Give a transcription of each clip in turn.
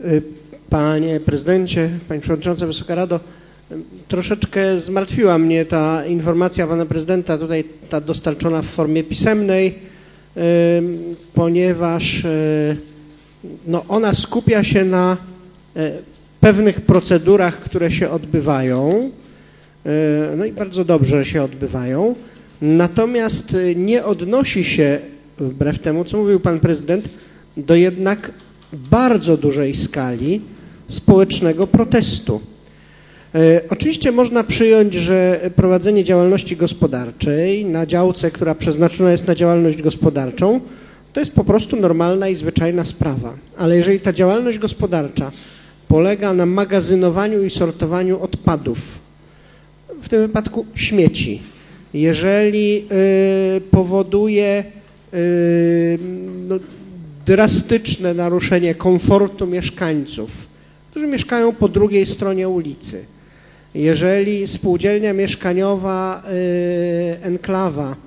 Panie prezydencie, pani przewodnicząca, Wysoka Rado, troszeczkę zmartwiła mnie ta informacja pana prezydenta, tutaj ta dostarczona w formie pisemnej, ponieważ no, ona skupia się na pewnych procedurach, które się odbywają, no i bardzo dobrze się odbywają, natomiast nie odnosi się, wbrew temu, co mówił pan prezydent, do jednak bardzo dużej skali społecznego protestu. Oczywiście można przyjąć, że prowadzenie działalności gospodarczej na działce, która przeznaczona jest na działalność gospodarczą, to jest po prostu normalna i zwyczajna sprawa. Ale jeżeli ta działalność gospodarcza polega na magazynowaniu i sortowaniu odpadów, w tym wypadku śmieci, jeżeli powoduje no, drastyczne naruszenie komfortu mieszkańców, którzy mieszkają po drugiej stronie ulicy, jeżeli spółdzielnia mieszkaniowa Enklawa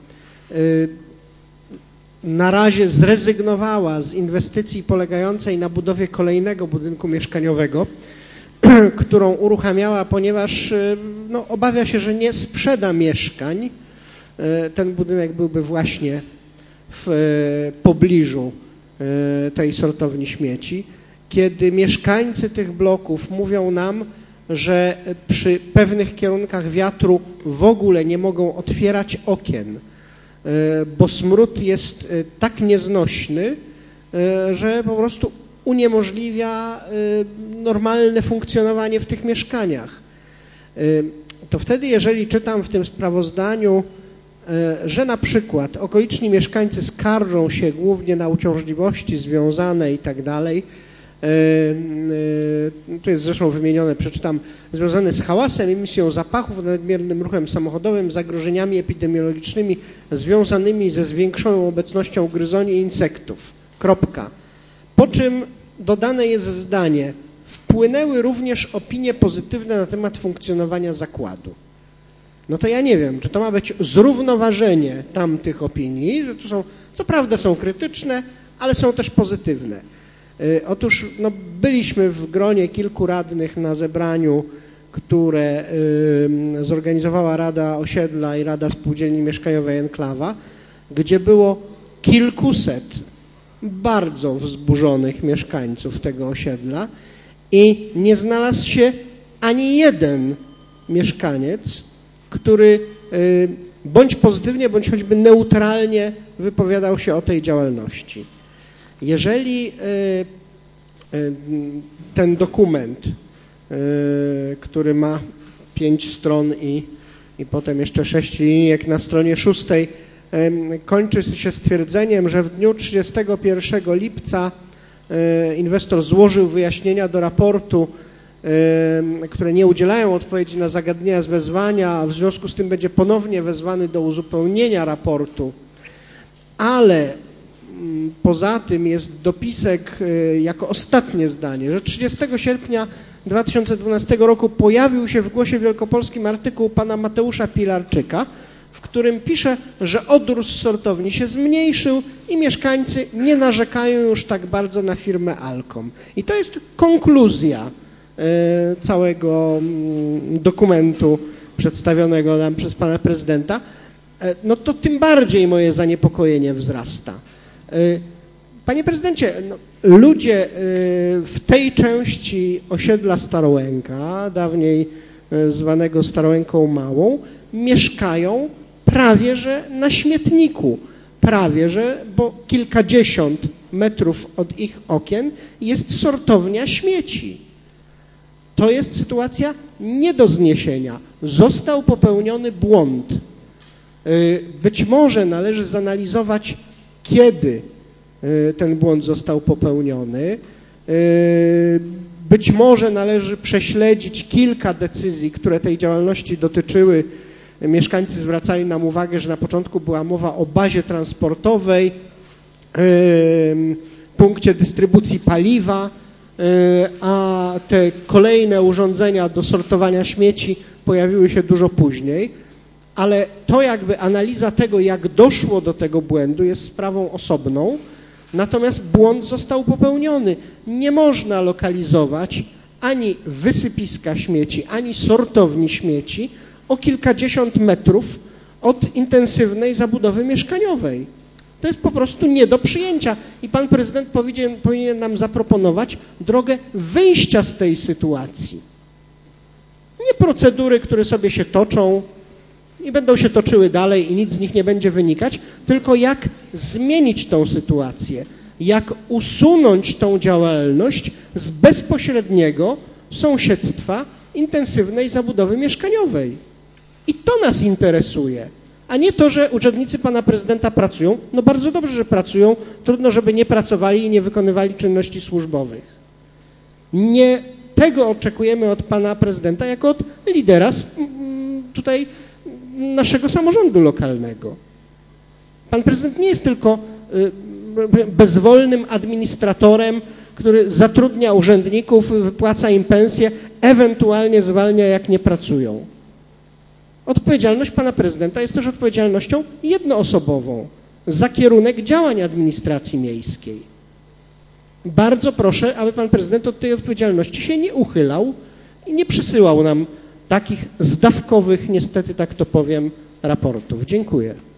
na razie zrezygnowała z inwestycji polegającej na budowie kolejnego budynku mieszkaniowego, którą uruchamiała, ponieważ no, obawia się, że nie sprzeda mieszkań. Ten budynek byłby właśnie w pobliżu tej sortowni śmieci. Kiedy mieszkańcy tych bloków mówią nam, że przy pewnych kierunkach wiatru w ogóle nie mogą otwierać okien, bo smród jest tak nieznośny, że po prostu uniemożliwia normalne funkcjonowanie w tych mieszkaniach. To wtedy, jeżeli czytam w tym sprawozdaniu, że na przykład okoliczni mieszkańcy skarżą się głównie na uciążliwości związane i tak dalej, tu jest zresztą wymienione, przeczytam, związane z hałasem, emisją zapachów, nadmiernym ruchem samochodowym, zagrożeniami epidemiologicznymi związanymi ze zwiększoną obecnością gryzoni i insektów. Kropka. Po czym dodane jest zdanie: wpłynęły również opinie pozytywne na temat funkcjonowania zakładu. No to ja nie wiem, czy to ma być zrównoważenie tamtych opinii, że tu są, co prawda są krytyczne, ale są też pozytywne. Otóż no, byliśmy w gronie kilku radnych na zebraniu, które zorganizowała Rada Osiedla i Rada Spółdzielni Mieszkaniowej Enklawa, gdzie było kilkuset bardzo wzburzonych mieszkańców tego osiedla i nie znalazł się ani jeden mieszkaniec, który bądź pozytywnie, bądź choćby neutralnie wypowiadał się o tej działalności. Jeżeli ten dokument, który ma 5 stron i potem jeszcze 6 linijek na stronie 6, kończy się stwierdzeniem, że w dniu 31 lipca inwestor złożył wyjaśnienia do raportu, które nie udzielają odpowiedzi na zagadnienia z wezwania, a w związku z tym będzie ponownie wezwany do uzupełnienia raportu, ale poza tym jest dopisek jako ostatnie zdanie, że 30 sierpnia 2012 roku pojawił się w Głosie Wielkopolskim artykuł pana Mateusza Pilarczyka, w którym pisze, że odród sortowni się zmniejszył i mieszkańcy nie narzekają już tak bardzo na firmę Alcom. I to jest konkluzja całego dokumentu przedstawionego nam przez pana prezydenta. No to tym bardziej moje zaniepokojenie wzrasta. Panie prezydencie, no, ludzie w tej części osiedla Starołęka, dawniej zwanego Starołęką Małą, mieszkają prawie że na śmietniku, prawie że, bo kilkadziesiąt metrów od ich okien jest sortownia śmieci. To jest sytuacja nie do zniesienia. Został popełniony błąd. Być może należy zanalizować, kiedy ten błąd został popełniony. Być może należy prześledzić kilka decyzji, które tej działalności dotyczyły. Mieszkańcy zwracali nam uwagę, że na początku była mowa o bazie transportowej, punkcie dystrybucji paliwa, a te kolejne urządzenia do sortowania śmieci pojawiły się dużo później. Ale to jakby analiza tego, jak doszło do tego błędu, jest sprawą osobną. Natomiast błąd został popełniony. Nie można lokalizować ani wysypiska śmieci, ani sortowni śmieci o kilkadziesiąt metrów od intensywnej zabudowy mieszkaniowej. To jest po prostu nie do przyjęcia i pan prezydent powinien nam zaproponować drogę wyjścia z tej sytuacji. Nie procedury, które sobie się toczą i będą się toczyły dalej i nic z nich nie będzie wynikać, tylko jak zmienić tą sytuację, jak usunąć tą działalność z bezpośredniego sąsiedztwa intensywnej zabudowy mieszkaniowej. I to nas interesuje, a nie to, że urzędnicy pana prezydenta pracują. No bardzo dobrze, że pracują, trudno, żeby nie pracowali i nie wykonywali czynności służbowych. Nie tego oczekujemy od pana prezydenta jako od lidera tutaj naszego samorządu lokalnego. Pan prezydent nie jest tylko bezwolnym administratorem, który zatrudnia urzędników, wypłaca im pensje, ewentualnie zwalnia, jak nie pracują. Odpowiedzialność pana prezydenta jest też odpowiedzialnością jednoosobową za kierunek działań administracji miejskiej. Bardzo proszę, aby pan prezydent od tej odpowiedzialności się nie uchylał i nie przysyłał nam takich zdawkowych, niestety tak to powiem, raportów. Dziękuję.